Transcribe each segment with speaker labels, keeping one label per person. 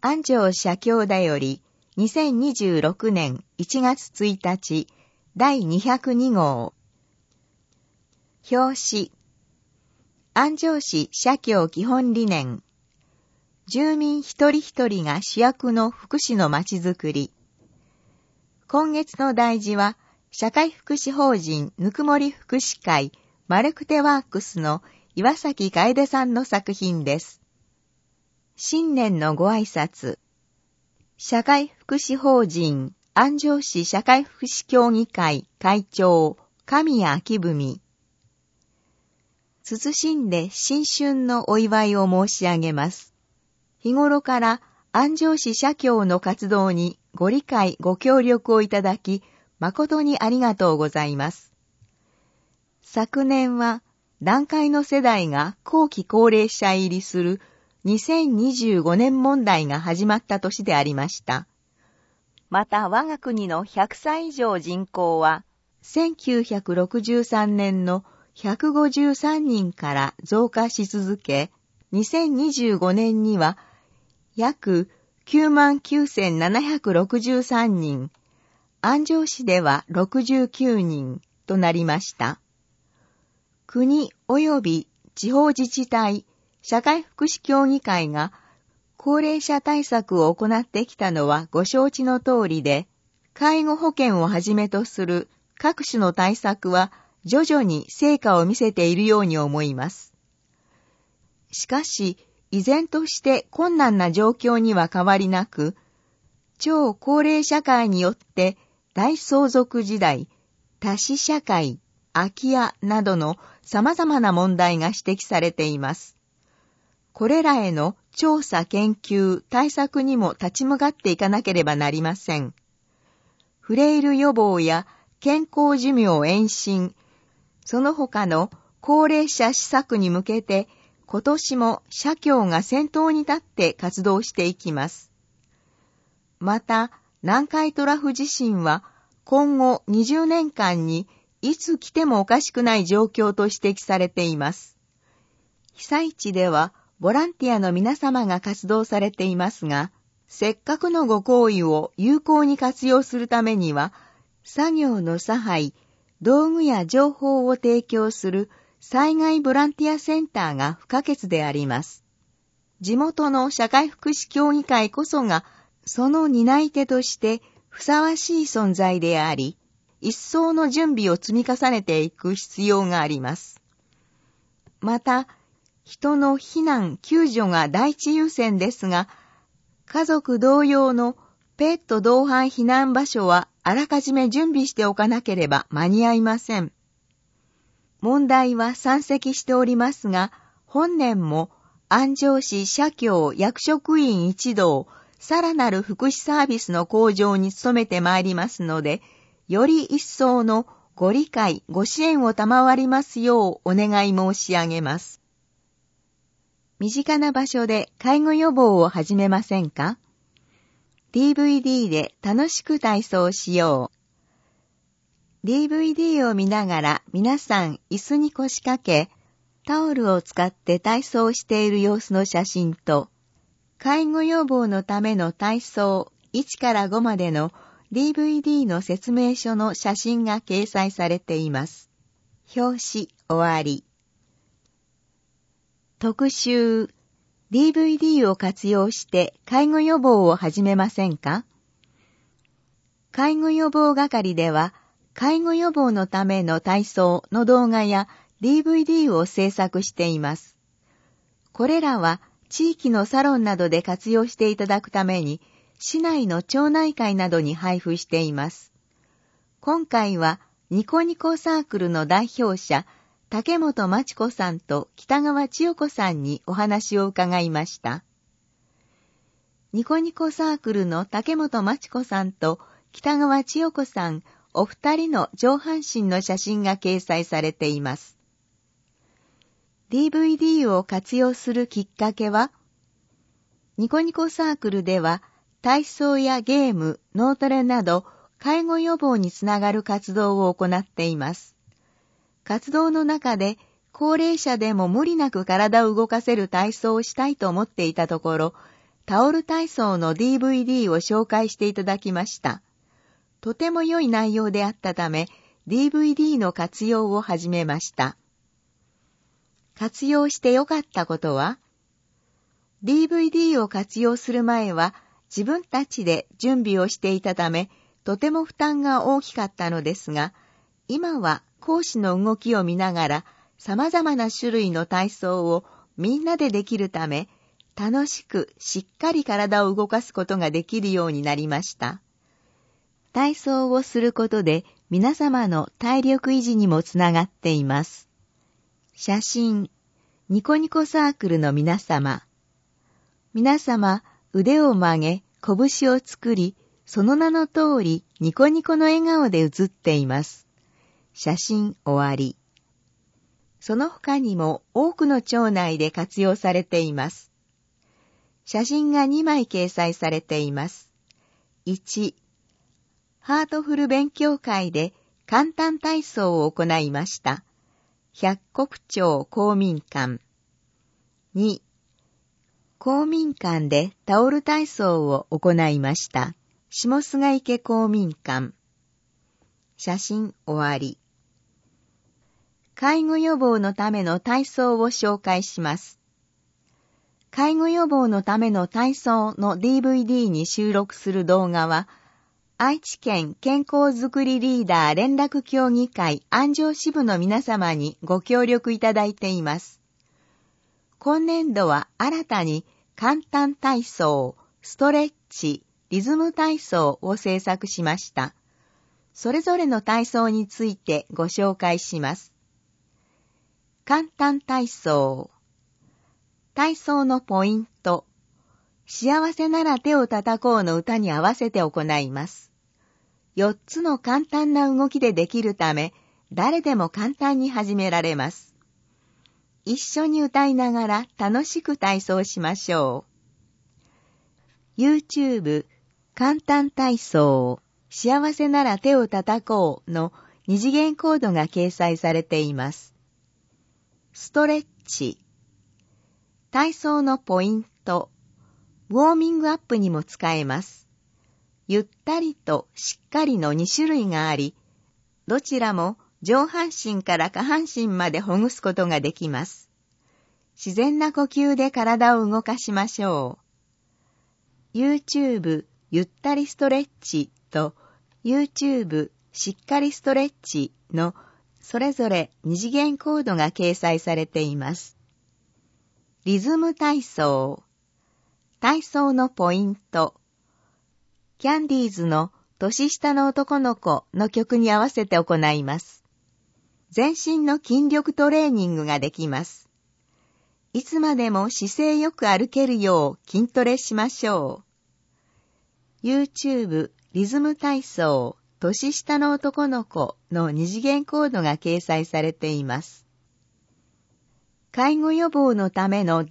Speaker 1: 安城社協だより2026年1月1日第202号。表紙。安城市社協基本理念。住民一人一人が主役の福祉のまちづくり。今月の題字は、社会福祉法人ぬくもり福祉会マルクテワークスの岩崎楓さんの作品です。新年のご挨拶。社会福祉法人安城市社会福祉協議会会長神谷明文。謹んで新春のお祝いを申し上げます。日頃から安城市社協の活動にご理解ご協力をいただき、誠にありがとうございます。昨年は団塊の世代が後期高齢者入りする2025年問題が始まった年でありました。また我が国の100歳以上人口は1963年の153人から増加し続け、2025年には約 99,763 人、安城市では69人となりました。国及び地方自治体、社会福祉協議会が高齢者対策を行ってきたのはご承知の通りで、介護保険をはじめとする各種の対策は徐々に成果を見せているように思います。しかし、依然として困難な状況には変わりなく、超高齢社会によって大相続時代、多子社会、空き家などの様々な問題が指摘されています。これらへの調査研究、対策にも立ち向かっていかなければなりません。フレイル予防や健康寿命延伸、その他の高齢者施策に向けて、今年も社協が先頭に立って活動していきます。また、南海トラフ地震は今後20年間にいつ来てもおかしくない状況と指摘されています。被災地ではボランティアの皆様が活動されていますが、せっかくのご厚意を有効に活用するためには、作業の差配、道具や情報を提供する災害ボランティアセンターが不可欠であります。地元の社会福祉協議会こそがその担い手としてふさわしい存在であり、一層の準備を積み重ねていく必要があります。また、人の避難・救助が第一優先ですが、家族同様のペット同伴避難場所はあらかじめ準備しておかなければ間に合いません。問題は山積しておりますが、本年も安城市社協役職員一同、さらなる福祉サービスの向上に努めてまいりますので、より一層のご理解、ご支援を賜りますようお願い申し上げます。身近な場所で介護予防を始めませんか？ DVD で楽しく体操しよう。DVD を見ながら皆さん椅子に腰掛け、タオルを使って体操している様子の写真と、介護予防のための体操1から5までの DVD の説明書の写真が掲載されています。表紙終わり。特集 DVD を活用して介護予防を始めませんか？介護予防係では介護予防のための体操の動画や DVD を制作しています。これらは地域のサロンなどで活用していただくために市内の町内会などに配布しています。今回はニコニコサークルの代表者竹本真知子さんと北川千代子さんにお話を伺いました。ニコニコサークルの竹本真知子さんと北川千代子さん、お二人の上半身の写真が掲載されています。DVD を活用するきっかけは、ニコニコサークルでは体操やゲーム、脳トレなど介護予防につながる活動を行っています。活動の中で高齢者でも無理なく体を動かせる体操をしたいと思っていたところ、 タオル体操の DVD を紹介していただきました。とても良い内容であったため、DVD の活用を始めました。活用して良かったことは、DVD を活用する前は自分たちで準備をしていたため、とても負担が大きかったのですが、今は講師の動きを見ながら様々な種類の体操をみんなでできるため、楽しくしっかり体を動かすことができるようになりました。体操をすることで皆様の体力維持にもつながっています。写真、ニコニコサークルの皆様。皆様、腕を曲げ、拳を作り、その名の通りニコニコの笑顔で写っています。写真終わり。その他にも多くの町内で活用されています。写真が2枚掲載されています。1、ハートフル勉強会で簡単体操を行いました。百石町公民館。2、公民館でタオル体操を行いました。下菅池公民館。写真終わり。介護予防のための体操を紹介します。介護予防のための体操の DVD に収録する動画は、愛知県健康づくりリーダー連絡協議会安城支部の皆様にご協力いただいています。今年度は新たに簡単体操、ストレッチ、リズム体操を制作しました。それぞれの体操についてご紹介します。簡単体操。体操のポイント。幸せなら手を叩こうの歌に合わせて行います。4つの簡単な動きでできるため、誰でも簡単に始められます。一緒に歌いながら楽しく体操しましょう。YouTube 簡単体操幸せなら手を叩こうの二次元コードが掲載されています。ストレッチ。体操のポイント。ウォーミングアップにも使えます。ゆったりとしっかりの2種類があり、どちらも上半身から下半身までほぐすことができます。自然な呼吸で体を動かしましょう。YouTube ゆったりストレッチと YouTube しっかりストレッチのそれぞれ二次元コードが掲載されています。リズム体操。体操のポイント。キャンディーズの年下の男の子の曲に合わせて行います。全身の筋力トレーニングができます。いつまでも姿勢よく歩けるよう筋トレしましょう。YouTube リズム体操年下の男の子の二次元コードが掲載されています。介護予防のための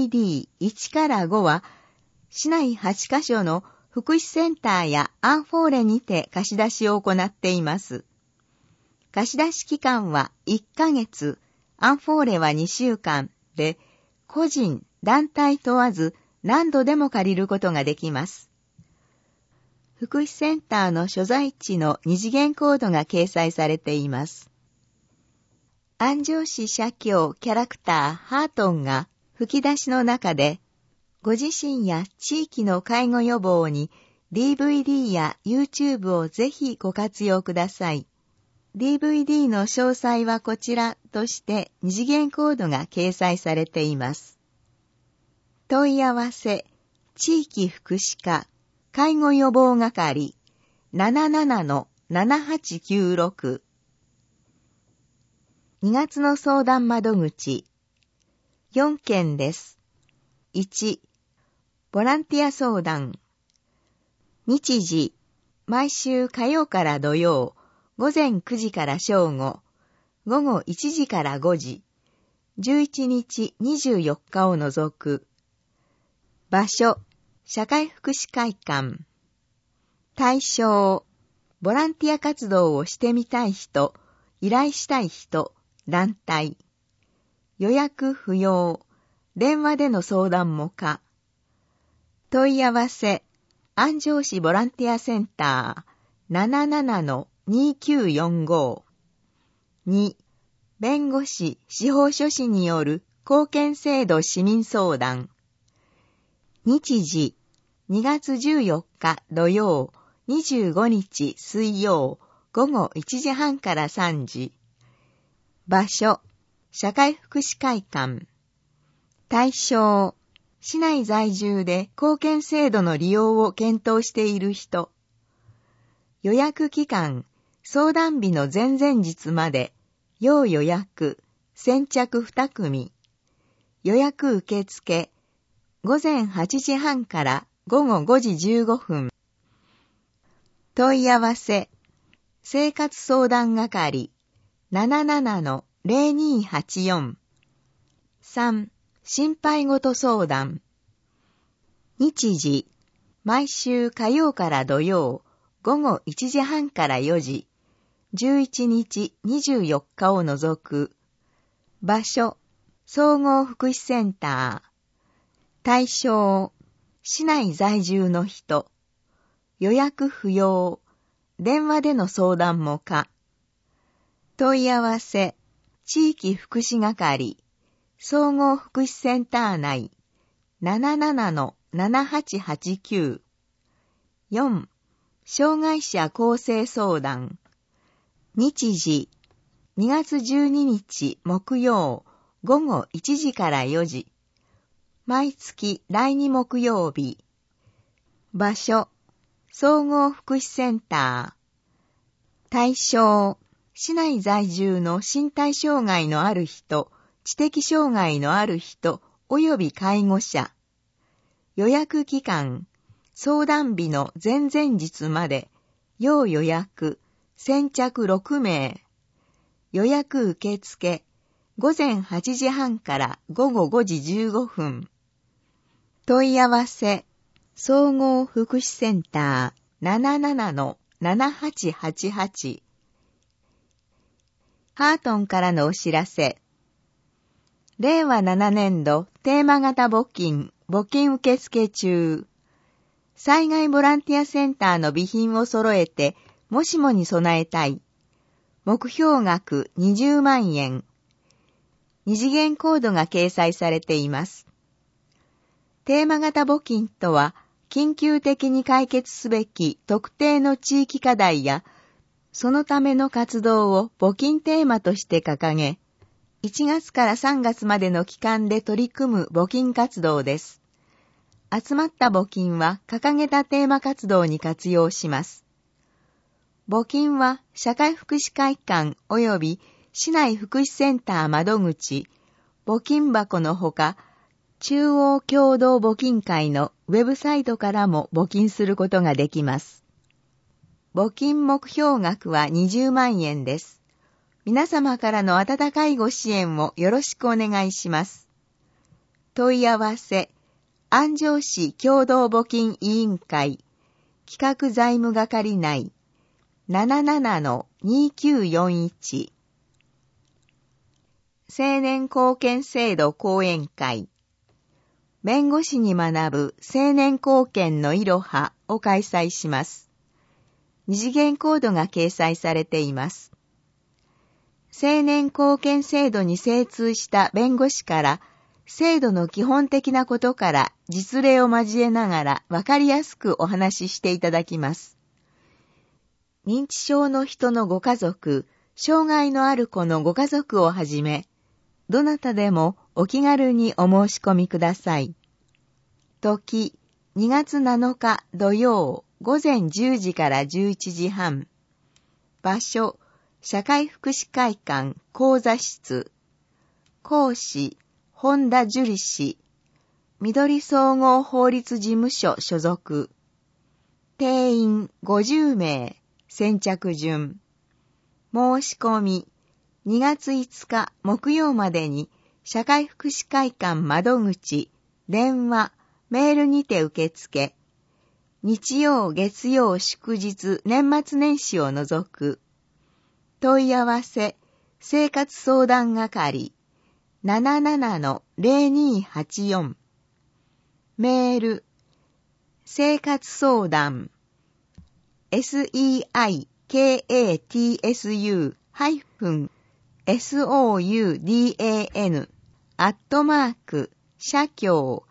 Speaker 1: DVD1 から5は、市内8カ所の福祉センターやアンフォーレにて貸し出しを行っています。貸し出し期間は1ヶ月、アンフォーレは2週間で、個人、団体問わず何度でも借りることができます。福祉センターの所在地の二次元コードが掲載されています。安城市社協キャラクターハートンが吹き出しの中で、ご自身や地域の介護予防に DVD や YouTube をぜひご活用ください。DVD の詳細はこちらとして二次元コードが掲載されています。問い合わせ、地域福祉課、介護予防係、77-7896 2月の相談窓口。4件です。1、ボランティア相談。日時、毎週火曜から土曜、午前9時から正午、午後1時から5時、11日24日を除く。場所、社会福祉会館。対象、ボランティア活動をしてみたい人、依頼したい人、団体。予約不要。電話での相談も可。 問い合わせ、安城市ボランティアセンター 77-2945。2、弁護士司法書士による貢献制度市民相談。日時、2月14日土曜、25日水曜、午後1時半から3時。場所、社会福祉会館。対象、市内在住で貢献制度の利用を検討している人。予約期間、相談日の前々日まで、要予約、先着2組。予約受付、午前8時半から午後5時15分。問い合わせ、生活相談係 77-0284。3、心配事相談。日時、毎週火曜から土曜、午後1時半から4時、11日24日を除く。場所、総合福祉センター。対象、市内在住の人。予約不要。電話での相談も可。問い合わせ、地域福祉係。総合福祉センター内。77-7889。4、障害者更生相談。日時、2月12日木曜、午後1時から4時。毎月第2木曜日。場所、総合福祉センター。対象、市内在住の身体障害のある人、知的障害のある人、及び介護者。予約期間、相談日の前々日まで、要予約、先着6名。予約受付、午前8時半から午後5時15分。問い合わせ、総合福祉センター 77-7888。ハートンからのお知らせ。令和7年度テーマ型募金受付中。災害ボランティアセンターの備品を揃えて、もしもに備えたい。目標額20万円。二次元コードが掲載されています。テーマ型募金とは、緊急的に解決すべき特定の地域課題や、そのための活動を募金テーマとして掲げ、1月から3月までの期間で取り組む募金活動です。集まった募金は掲げたテーマ活動に活用します。募金は社会福祉会館及び市内福祉センター窓口、募金箱のほか、中央共同募金会のウェブサイトからも募金することができます。募金目標額は20万円です。皆様からの温かいご支援をよろしくお願いします。問い合わせ、安城市共同募金委員会、企画財務係内、77-2941。青年貢献制度講演会。弁護士に学ぶ青年貢献のいろはを開催します。二次元コードが掲載されています。青年貢献制度に精通した弁護士から制度の基本的なことから実例を交えながらわかりやすくお話ししていただきます。認知症の人のご家族、障害のある子のご家族をはじめ、どなたでもお気軽にお申し込みください。時、2月7日土曜午前10時から11時半。場所、社会福祉会館講座室。講師、本田樹里氏。緑総合法律事務所所属。定員50名。先着順。申し込み、2月5日木曜までに、社会福祉会館窓口、電話、メールにて受付。日曜、月曜、祝日、年末年始を除く。問い合わせ、生活相談係、77-0284。メール、 生活相談 seikatsu-soudan 社協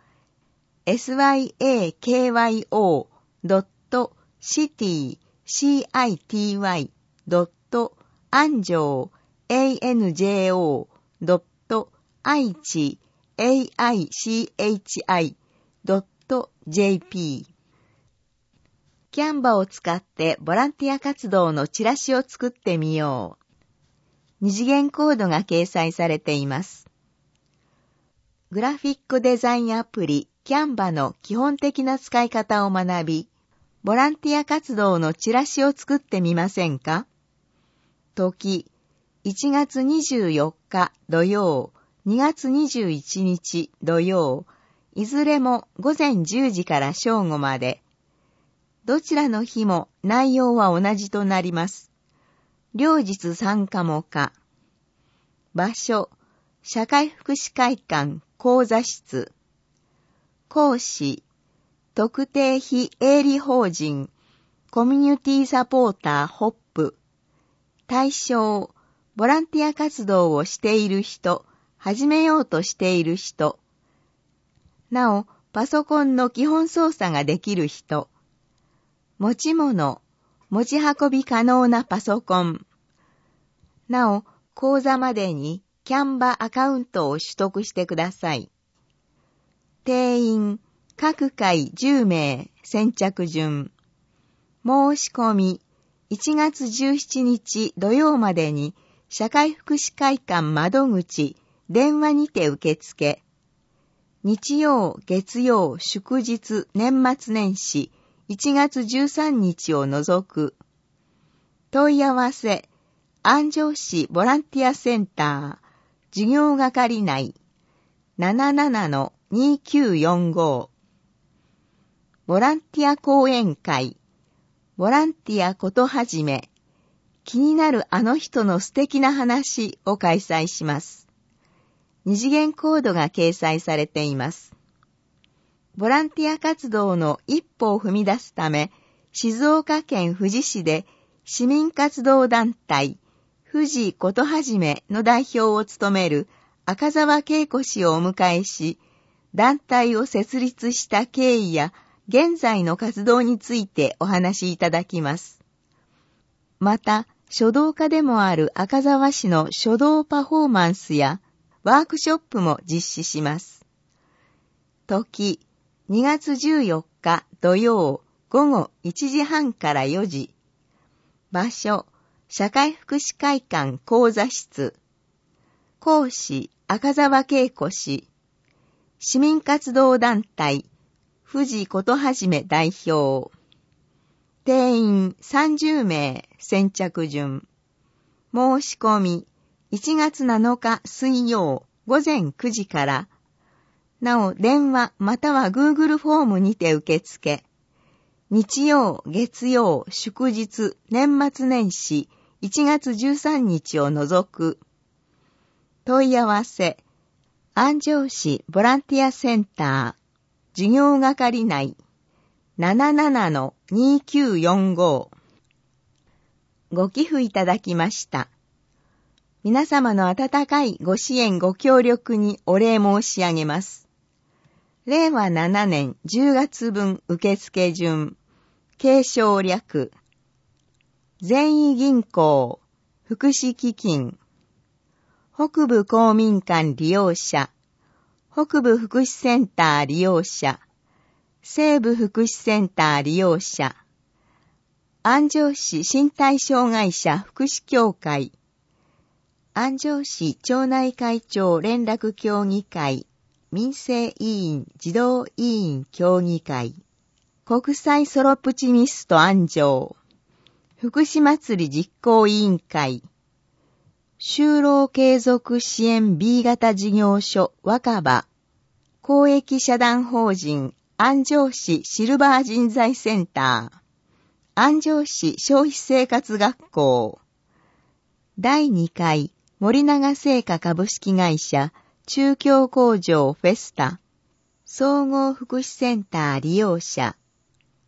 Speaker 1: sytyanjo.anjo.aichi.jp キャンバを使ってボランティア活動のチラシを作ってみよう。二次元コードが掲載されています。グラフィックデザインアプリキャンバの基本的な使い方を学び、ボランティア活動のチラシを作ってみませんか？時、1月24日土曜、2月21日土曜、いずれも午前10時から正午まで。どちらの日も内容は同じとなります。両日参加も可。場所、社会福祉会館講座室。講師、特定非営利法人コミュニティサポーターホップ。対象、ボランティア活動をしている人、始めようとしている人。なお、パソコンの基本操作ができる人。持ち物、持ち運び可能なパソコン。なお、講座までにキャンバアカウントを取得してください。定員、各回10名、先着順。申し込み、1月17日土曜までに、社会福祉会館窓口、電話にて受付。日曜、月曜、祝日、年末年始、1月13日を除く。問い合わせ、安城市ボランティアセンター、事業係内、77-2945。ボランティア講演会、ボランティアことはじめ、気になるあの人の素敵な話を開催します。二次元コードが掲載されています。ボランティア活動の一歩を踏み出すため、静岡県富士市で市民活動団体、富士ことはじめの代表を務める赤澤恵子氏をお迎えし、団体を設立した経緯や現在の活動についてお話しいただきます。また、書道家でもある赤澤氏の書道パフォーマンスやワークショップも実施します。時、2月14日土曜午後1時半から4時。場所、社会福祉会館講座室。講師、赤澤恵子氏。市民活動団体、富士ことはじめ代表。定員30名、先着順。申し込み、1月7日水曜午前9時から。なお、電話または Google フォームにて受付。日曜、月曜、祝日、年末年始、1月13日を除く。問い合わせ、安城市ボランティアセンター、事業係内、77-2945。ご寄付いただきました。皆様の温かいご支援ご協力にお礼申し上げます。令和7年10月分受付順、継承略、善意銀行、福祉基金、北部公民館利用者、北部福祉センター利用者、西部福祉センター利用者、安城市身体障害者福祉協会、安城市町内会長連絡協議会、民生委員児童委員協議会、国際ソロプチミスト安城、福祉祭り実行委員会、就労継続支援 B 型事業所若葉、公益社団法人安城市シルバー人材センター、安城市消費生活学校、第2回森永製菓株式会社中京工場フェスタ、総合福祉センター利用者、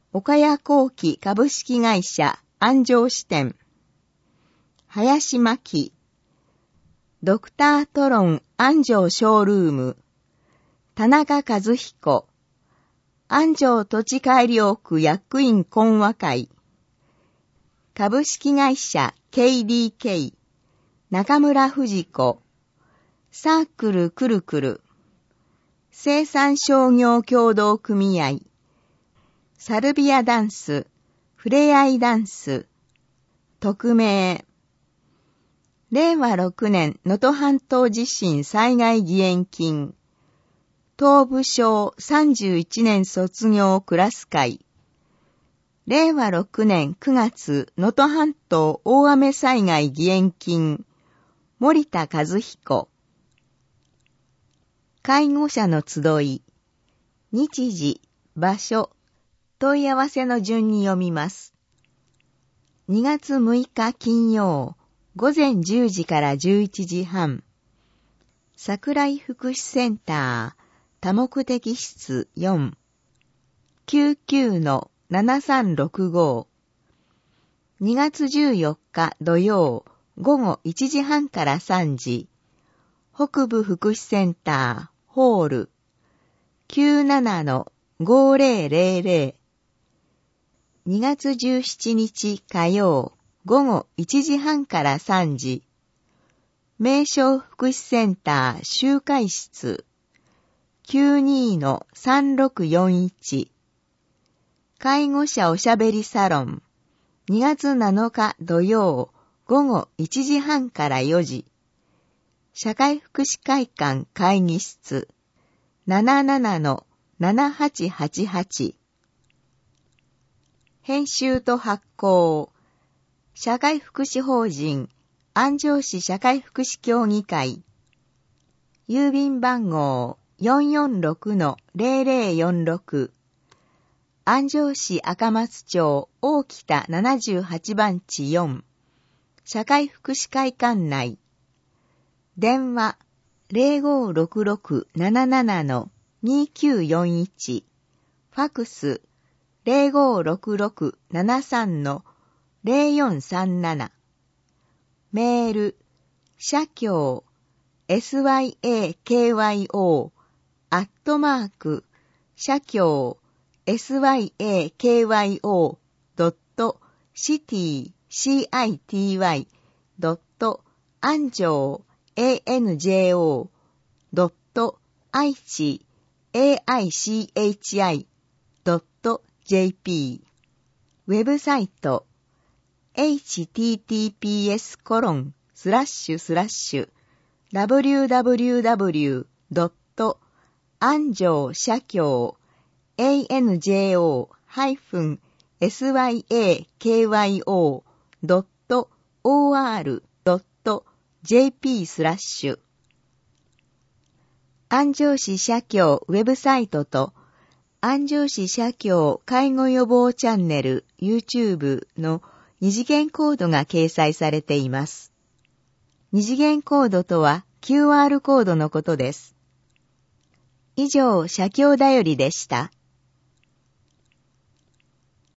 Speaker 1: 岡谷工機株式会社安城支店、林真希、ドクタートロン安城ショールーム、田中和彦、安城土地改良区役員懇話会、株式会社 KDK、中村藤子、サークルくるくる、生産商業協同組合、サルビアダンス、ふれあいダンス、匿名。令和6年能登半島地震災害義援金、東部小31年卒業クラス会、令和6年9月能登半島大雨災害義援金、森田和彦、介護者の集い、日時、場所、問い合わせの順に読みます。2月6日金曜、午前10時から11時半、桜井福祉センター、多目的室4、99-7365。2月14日土曜、午後1時半から3時、北部福祉センター、ホール、97-5000。2月17日火曜、午後1時半から3時、名称福祉センター集会室、92-3641。介護者おしゃべりサロン、2月7日土曜、午後1時半から4時、社会福祉会館会議室、77-7888。編集と発行、社会福祉法人安城市社会福祉協議会、郵便番号 446-0046、安城市赤松町大北78番地4、社会福祉会館内、電話 0566-77-2941、ファクス 0566-73-0437、メール、社協 SYAKYO 社協 syty.anjo.anjo.aichi.jp ウェブサイト https://www.anjo-syakyo.anjo-or.jp/ 安城市社協ウェブサイトと安城市社協介護予防チャンネル YouTube の二次元コードが掲載されています。二次元コードとは QR コードのことです。以上、社協だよりでした。